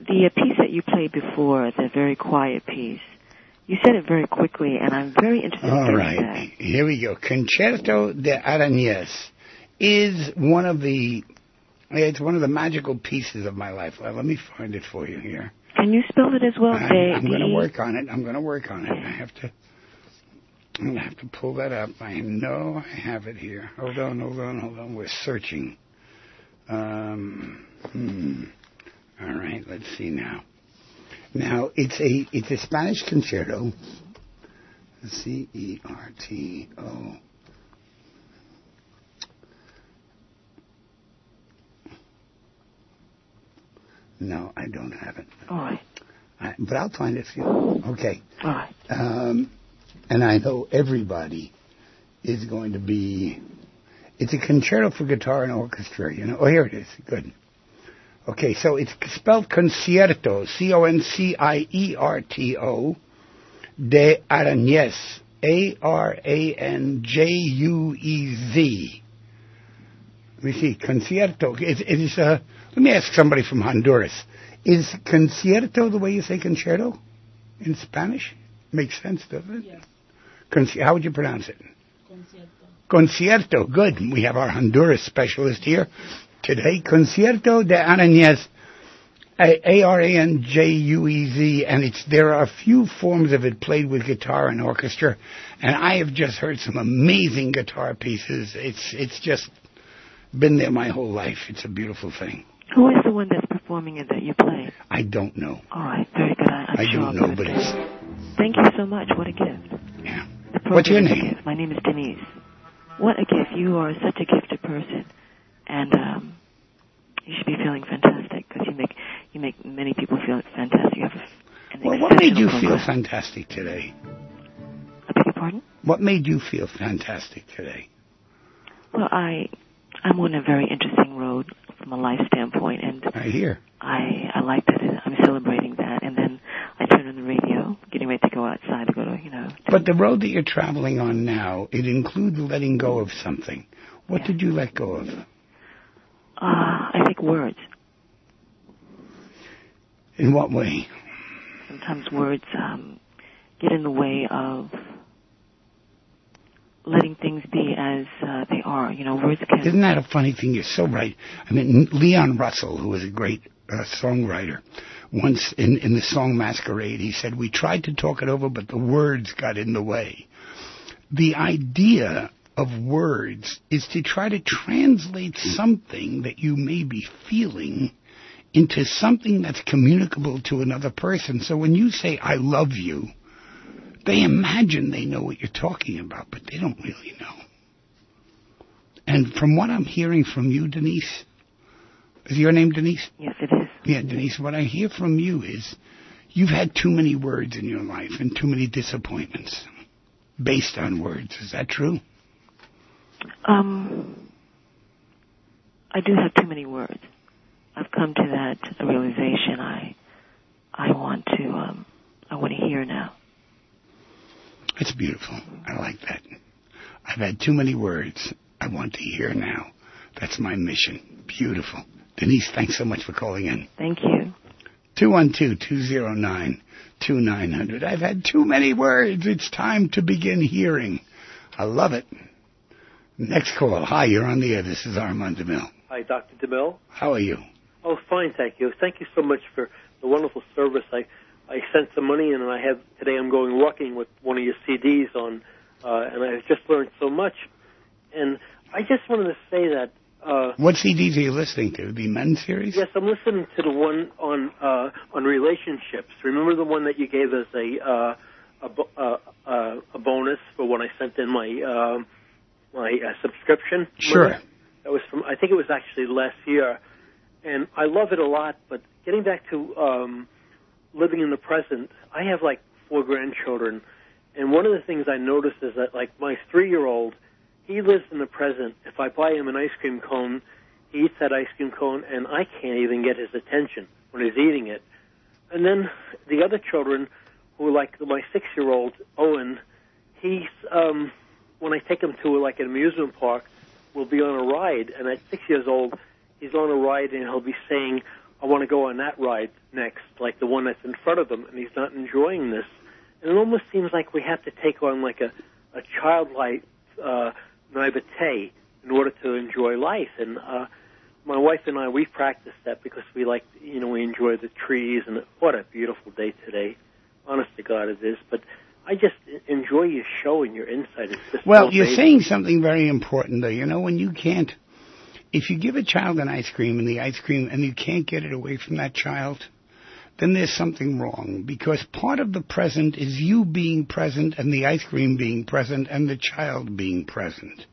the uh, piece that you played before, the very quiet piece, you said it very quickly, and I'm very interested in All getting right, that. here we go. Concerto de Aranjuez is one of the, it's one of the magical pieces of my life. Well, let me find it for you here. Can you spell it as well? I'm, De- I'm going to D- work on it. I'm going to work on it. I have to, I'm going to have to pull that up. I know I have it here. Hold on, hold on, hold on. We're searching. Um, hmm. All right, let's see now. Now, it's a it's a Spanish concerto. C E R T O. No, I don't have it. All right. I, but I'll find it for you. Okay. All right. Um, and I know everybody is going to be... It's a concerto for guitar and orchestra, you know. Oh, here it is. Good. Okay, so it's spelled concierto, C O N C I E R T O, de Aranjuez, A R A N J U E Z. Let me see, concierto. It, it is, uh, let me ask somebody from Honduras. Is concierto the way you say concerto in Spanish? Makes sense, doesn't it? Yes. Conci- how would you pronounce it? Concierto. Concierto, good. We have our Honduras specialist here today. Concierto de Aranjuez, A R A N J U E Z, and it's there are a few forms of it played with guitar and orchestra, and I have just heard some amazing guitar pieces. It's it's just been there my whole life. It's a beautiful thing. Who is the one that's performing it that you play? I don't know. All right, very good. I, I'm I sure don't I'll know, get but it. it's... Thank you so much. What a gift. Yeah. The What's your program is a name? gift. My name is Denise. What a gift. You are such a gifted person. And um, you should be feeling fantastic because you make you make many people feel fantastic. You have a, an Well, what made you exceptional feel program. fantastic today? I beg your pardon? What made you feel fantastic today? Well, I, I'm on a very interesting road from a life standpoint, and I hear. I, I like that I'm celebrating that, and then I turn on the radio, getting ready to go outside to go to, you know. To But the road that you're traveling on now, it includes letting go of something. What Yeah. did you let go of? uh, I think words. In what way? Sometimes words um, get in the way of letting things be as uh, they are. You know, words can... Isn't that a funny thing? You're so right. I mean, Leon Russell, who was a great uh, songwriter, once in, in the song Masquerade, he said, we tried to talk it over, but the words got in the way. The idea of words is to try to translate something that you may be feeling into something that's communicable to another person. So when you say, I love you, they imagine they know what you're talking about, but they don't really know. And from what I'm hearing from you, Denise, is your name Denise? Yes, it is. Yeah, Denise, what I hear from you is you've had too many words in your life and too many disappointments based on words. Is that true? Um, I do have too many words. I've come to that realization. I, I want to, um, I want to hear now. It's beautiful. I like that. I've had too many words. I want to hear now. That's my mission. Beautiful. Denise, thanks so much for calling in. Thank you. two one two, two zero nine, two nine zero zero. I've had too many words. It's time to begin hearing. I love it. Next call. Hi, you're on the air. This is Armand DeMille. Hi, Doctor DeMille. How are you? Oh, fine, thank you. Thank you so much for the wonderful service. I, I sent some money in, and I have today. I'm going walking with one of your C Ds on, uh, and I've just learned so much. And I just wanted to say that. Uh, What C Ds are you listening to? The Men series? Yes, I'm listening to the one on uh, on relationships. Remember the one that you gave us a uh, a, bo- uh, uh, a bonus for when I sent in my uh, my uh, subscription? Sure. Money? That was from. I think it was actually last year. And I love it a lot, but getting back to um, living in the present, I have like four grandchildren, and one of the things I noticed is that like my three-year-old, he lives in the present. If I buy him an ice cream cone, he eats that ice cream cone, and I can't even get his attention when he's eating it. And then the other children, who are like my six-year-old, Owen, he's, um, when I take him to like an amusement park, we'll be on a ride, and at six years old, he's on a ride and he'll be saying, I want to go on that ride next, like the one that's in front of them, and he's not enjoying this. And it almost seems like we have to take on like a, a childlike uh, naivete in order to enjoy life. And uh, my wife and I, we practice that because we like, you know, we enjoy the trees, and what a beautiful day today. Honest to God, it is. But I just enjoy your show and your insight. It's just well, so you're amazing. saying something very important, though. You know, when you can't, if you give a child an ice cream and the ice cream, and you can't get it away from that child, then there's something wrong, because part of the present is you being present and the ice cream being present and the child being present.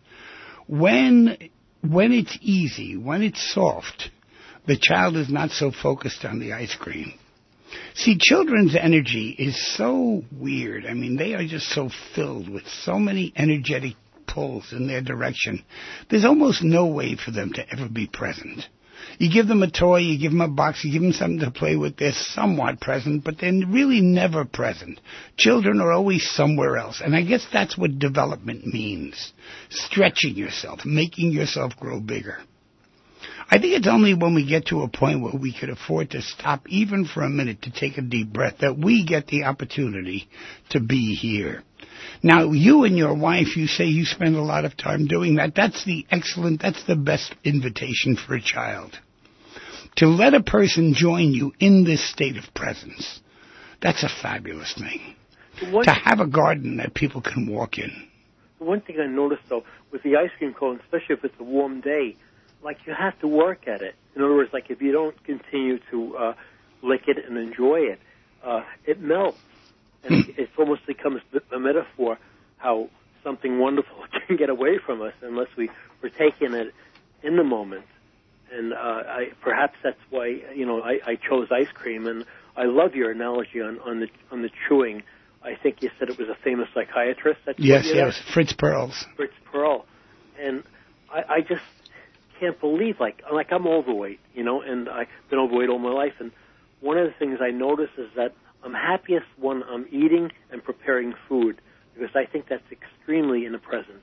When when it's easy, when it's soft, the child is not so focused on the ice cream. See, children's energy is so weird. I mean, they are just so filled with so many energetic pulls in their direction. There's almost no way for them to ever be present. You give them a toy, you give them a box, you give them something to play with, they're somewhat present, but they're really never present. Children are always somewhere else, and I guess that's what development means. Stretching yourself, making yourself grow bigger. I think it's only when we get to a point where we could afford to stop even for a minute to take a deep breath that we get the opportunity to be here. Now, you and your wife, you say you spend a lot of time doing that. That's the excellent, that's the best invitation for a child. To let a person join you in this state of presence, that's a fabulous thing. One, to have a garden that people can walk in. One thing I noticed, though, with the ice cream cone, especially if it's a warm day, like you have to work at it. In other words, like if you don't continue to uh, lick it and enjoy it, uh, it melts. And it, it almost becomes a metaphor how something wonderful can get away from us unless we, we're taking it in the moment. And uh, I, perhaps that's why, you know, I, I chose ice cream. And I love your analogy on, on the on the chewing. I think you said it was a famous psychiatrist. That yes, yes, Fritz Perls. Fritz Perls. And I, I just can't believe, like, like I'm overweight, you know, and I've been overweight all my life. And one of the things I notice is that I'm happiest when I'm eating and preparing food, because I think that's extremely in the present.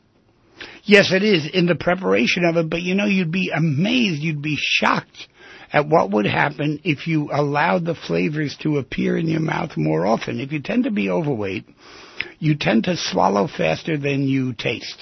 Yes, it is, in the preparation of it, but you know, you'd be amazed, you'd be shocked at what would happen if you allowed the flavors to appear in your mouth more often. If you tend to be overweight, you tend to swallow faster than you taste.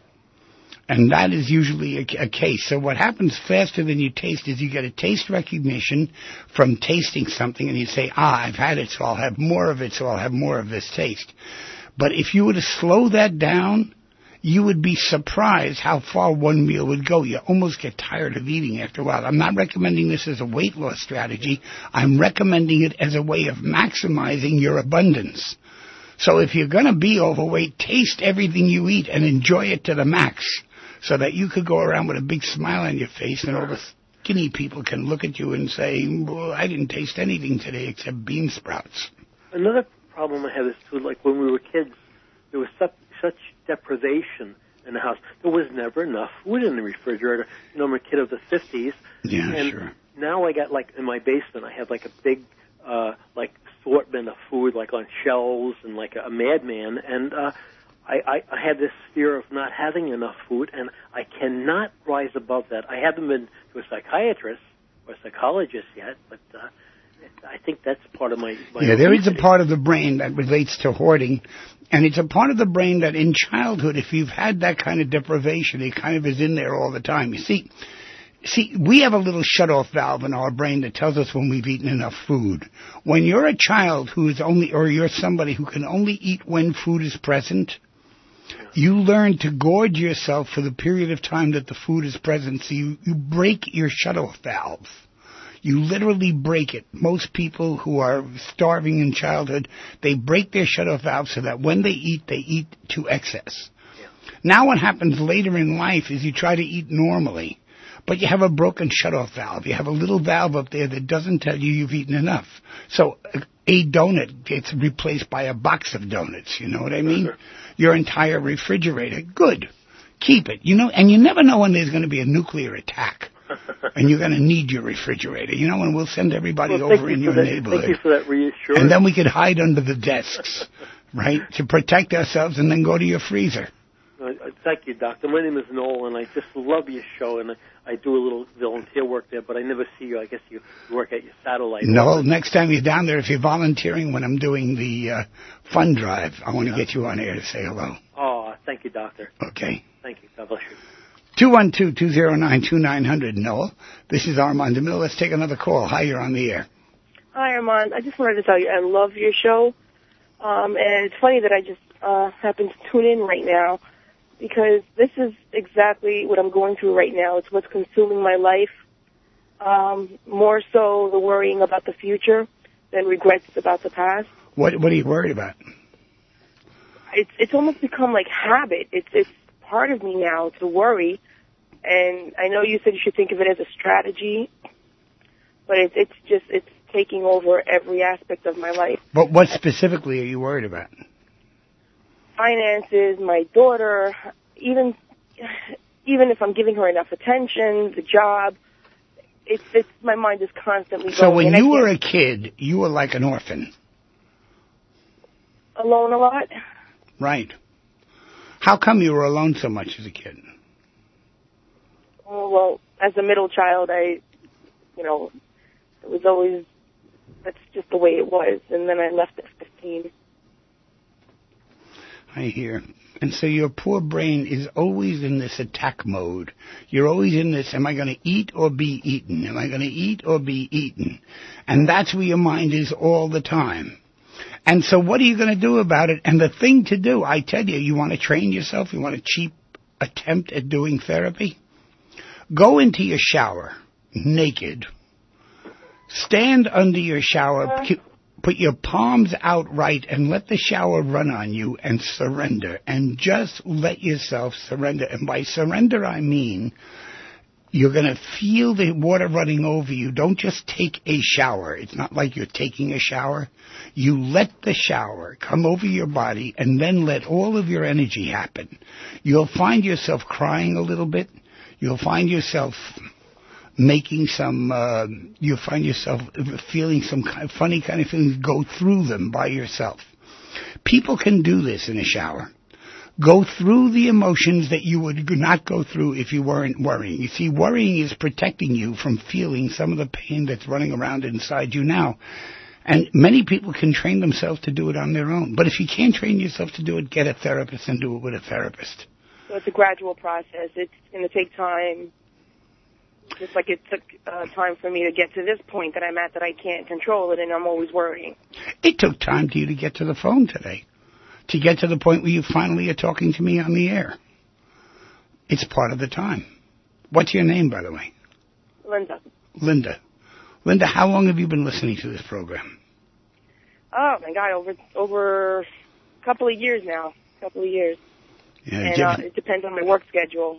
And that is usually a, a case. So what happens faster than you taste is you get a taste recognition from tasting something, and you say, ah, I've had it, so I'll have more of it, so I'll have more of this taste. But if you were to slow that down, you would be surprised how far one meal would go. You almost get tired of eating after a while. I'm not recommending this as a weight loss strategy. I'm recommending it as a way of maximizing your abundance. So if you're going to be overweight, taste everything you eat and enjoy it to the max, so that you could go around with a big smile on your face and all the skinny people can look at you and say, well, I didn't taste anything today except bean sprouts. Another problem I have is, too, like when we were kids, there was such, such deprivation in the house. There was never enough food in the refrigerator. You know, I'm a kid of the fifties. Yeah, and sure. Now I got, like, in my basement, I have, like, a big, uh, like, assortment of food, like, on shelves and, like, a, a madman. And, uh, I, I, I had this fear of not having enough food, and I cannot rise above that. I haven't been to a psychiatrist or a psychologist yet, but uh, I think that's part of my, my Yeah, there is a part of the brain that relates to hoarding, and it's a part of the brain that in childhood, if you've had that kind of deprivation, it kind of is in there all the time. You see, see, we have a little shut-off valve in our brain that tells us when we've eaten enough food. When you're a child who is only, or you're somebody who can only eat when food is present, you learn to gorge yourself for the period of time that the food is present, so you, you break your shut-off valve. You literally break it. Most people who are starving in childhood, they break their shut-off valve so that when they eat, they eat to excess. Yeah. Now what happens later in life is you try to eat normally, but you have a broken shut-off valve. You have a little valve up there that doesn't tell you you've eaten enough. So a donut gets replaced by a box of donuts, you know what I mean? Sure. Your entire refrigerator. Good. Keep it. You know, and you never know when there's going to be a nuclear attack. And you're going to need your refrigerator. You know, and we'll send everybody well, over in your that, neighborhood. Thank you for that reassurance. And then we could hide under the desks, right, to protect ourselves and then go to your freezer. Uh, Thank you, Doctor. My name is Noel, and I just love your show, and I, I do a little volunteer work there, but I never see you. I guess you work at your satellite. Noel, next time you're down there, if you're volunteering when I'm doing the uh, fund drive, I want to yeah. get you on air to say hello. Oh, thank you, Doctor. Okay. Thank you. God bless you. two one two, two zero nine, two nine zero zero, Noel. This is Armand DeMille. Let's take another call. Hi, you're on the air. Hi, Armand. I just wanted to tell you I love your show, um, and it's funny that I just uh, happen to tune in right now, because this is exactly what I'm going through right now. It's what's consuming my life, um, more so the worrying about the future than regrets about the past. What What are you worried about? It's it's almost become like habit. It's it's part of me now to worry, and I know you said you should think of it as a strategy, but it, it's just it's taking over every aspect of my life. But what specifically are you worried about? Finances, my daughter, even even if I'm giving her enough attention, the job, it's, it's my mind is constantly going. So when you were a kid, you were like an orphan. Alone a lot? Right. How come you were alone so much as a kid? Oh, well, as a middle child, I, you know, it was always, that's just the way it was. And then I left at fifteen. I hear. And so your poor brain is always in this attack mode. You're always in this, am I going to eat or be eaten? Am I going to eat or be eaten? And that's where your mind is all the time. And so what are you going to do about it? And the thing to do, I tell you, you want to train yourself? You want a cheap attempt at doing therapy? Go into your shower naked. Stand under your shower. Put your palms out right and let the shower run on you and surrender. And just let yourself surrender. And by surrender, I mean you're going to feel the water running over you. Don't just take a shower. It's not like you're taking a shower. You let the shower come over your body and then let all of your energy happen. You'll find yourself crying a little bit. You'll find yourself making some, uh, you find yourself feeling some kind of funny kind of feelings, go through them by yourself. People can do this in a shower. Go through the emotions that you would not go through if you weren't worrying. You see, worrying is protecting you from feeling some of the pain that's running around inside you now. And many people can train themselves to do it on their own. But if you can't train yourself to do it, get a therapist and do it with a therapist. So it's a gradual process. It's going to take time. Just like it took uh, time for me to get to this point that I'm at, that I can't control it, and I'm always worrying. It took time to you to get to the phone today, to get to the point where you finally are talking to me on the air. It's part of the time. What's your name, by the way? Linda. Linda. Linda, how long have you been listening to this program? Oh, my God, over over a couple of years now. A couple of years. Yeah, and uh, it depends on my work schedule.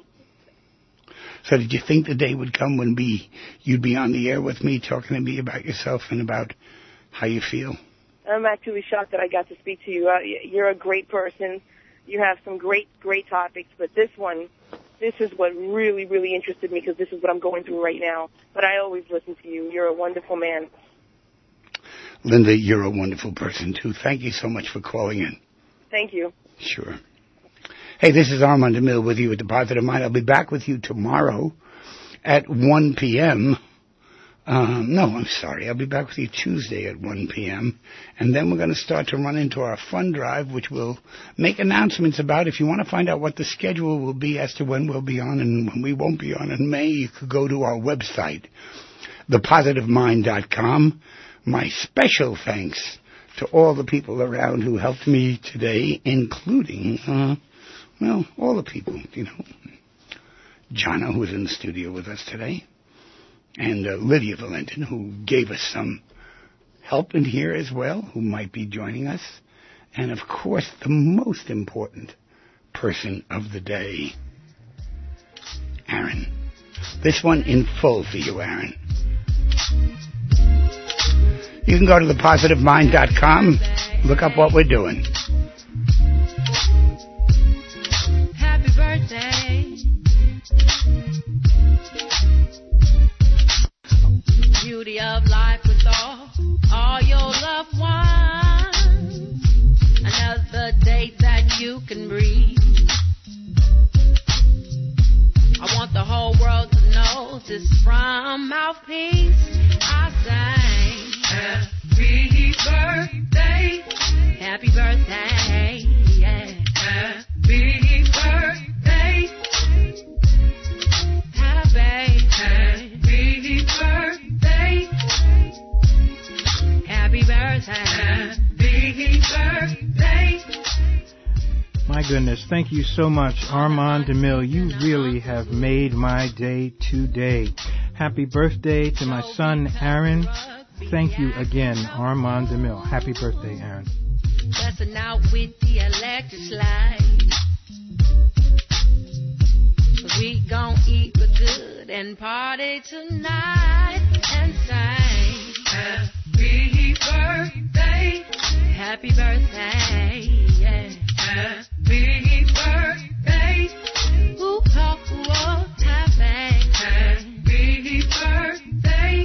So did you think the day would come when be, you'd be on the air with me talking to me about yourself and about how you feel? I'm actually shocked that I got to speak to you. Uh, you're a great person. You have some great, great topics, but this one, this is what really, really interested me, because this is what I'm going through right now. But I always listen to you. You're a wonderful man. Linda, you're a wonderful person, too. Thank you so much for calling in. Thank you. Sure. Hey, this is Armand DeMille with you at The Positive Mind. I'll be back with you tomorrow at one p.m. Um, no, I'm sorry. I'll be back with you Tuesday at one p.m. And then we're going to start to run into our fund drive, which we'll make announcements about. If you want to find out what the schedule will be as to when we'll be on and when we won't be on in May, you could go to our website, the positive mind dot com. My special thanks to all the people around who helped me today, including... Uh, Well, all the people, you know. Jana, who was in the studio with us today, and uh, Lydia Valentin, who gave us some help in here as well, who might be joining us. And, of course, the most important person of the day, Aaron. This one in full for you, Aaron. You can go to the positive mind dot com, look up what we're doing. Birthday. Beauty of life with all, all your loved ones. Another day that you can breathe. mouthpiece, I sing happy birthday, happy birthday, yeah. Happy birthday, happy, happy birthday, happy birthday, happy birthday. My goodness, thank you so much, Armand DeMille. You really have made my day today. Happy birthday to my son, Aaron. Thank you again, Armand DeMille. Happy birthday, Aaron. Busting out with the electric slide. We gon' eat the good and party tonight and sing happy birthday, happy birthday, yeah. Happy birthday, ooh, oh, oh, happy, happy birthday,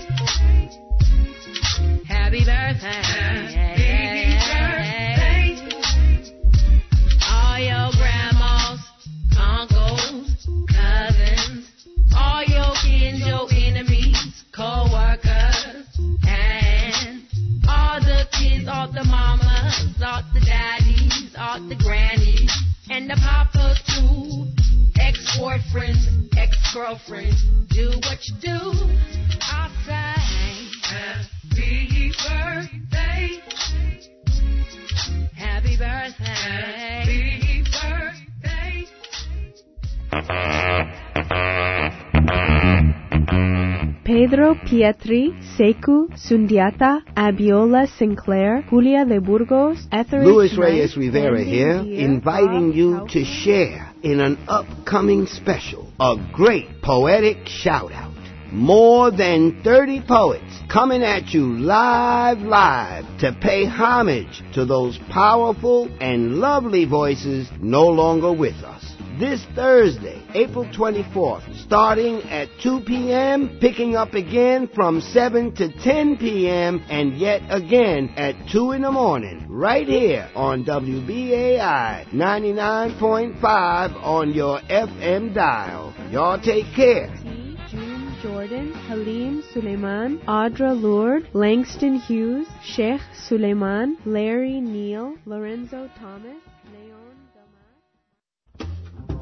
happy birthday, happy birthday. All your grandmas, uncles, cousins, all your kids, your enemies, co-workers, and all the kids, all the mamas, all the daddies, all the grannies, and the papas too. Ex-boyfriends, ex-girlfriends, do what you do. I say happy birthday, happy birthday, happy birthday. Pedro Pietri, Sekou Sundiata, Abiola Sinclair, Julia de Burgos, Etheridge Luis Knight, Reyes Rivera Wendy here, Deere, inviting Bob you Cowper. to share in an upcoming special, a great poetic shout-out. More than thirty poets coming at you live, live to pay homage to those powerful and lovely voices no longer with us. This Thursday, April twenty-fourth, starting at two p.m., picking up again from seven to ten p.m., and yet again at two in the morning, right here on W B A I ninety-nine point five on your F M dial. Y'all take care. June Jordan, Halim Suleiman, Audra Lourdes, Langston Hughes, Sheikh Suleiman, Larry Neal, Lorenzo Thomas, Leon Damas.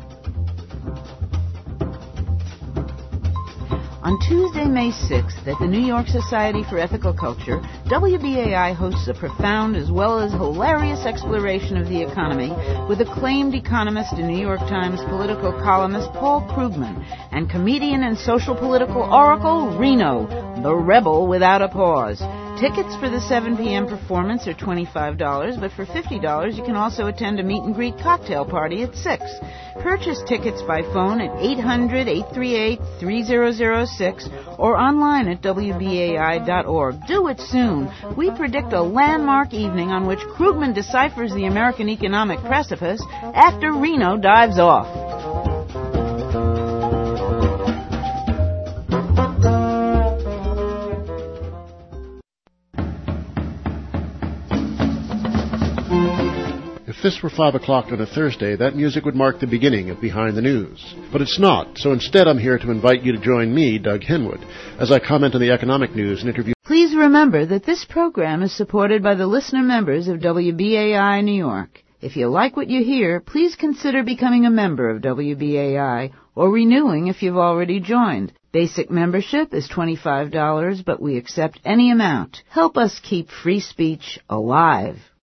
On Tuesday, May sixth, at the New York Society for Ethical Culture, W B A I hosts a profound as well as hilarious exploration of the economy with acclaimed economist and New York Times political columnist Paul Krugman and comedian and social political oracle Reno, the rebel without a pause. Tickets for the seven p.m. performance are twenty-five dollars, but for fifty dollars you can also attend a meet-and-greet cocktail party at six. Purchase tickets by phone at eight hundred, eight three eight, three zero zero six or online at W B A I dot org. Do it soon. We predict a landmark evening on which Krugman deciphers the American economic precipice after Reno dives off. If this were five o'clock on a Thursday, that music would mark the beginning of Behind the News. But it's not, so instead I'm here to invite you to join me, Doug Henwood, as I comment on the economic news and interview... Please remember that this program is supported by the listener members of W B A I New York. If you like what you hear, please consider becoming a member of W B A I or renewing if you've already joined. Basic membership is twenty-five dollars, but we accept any amount. Help us keep free speech alive.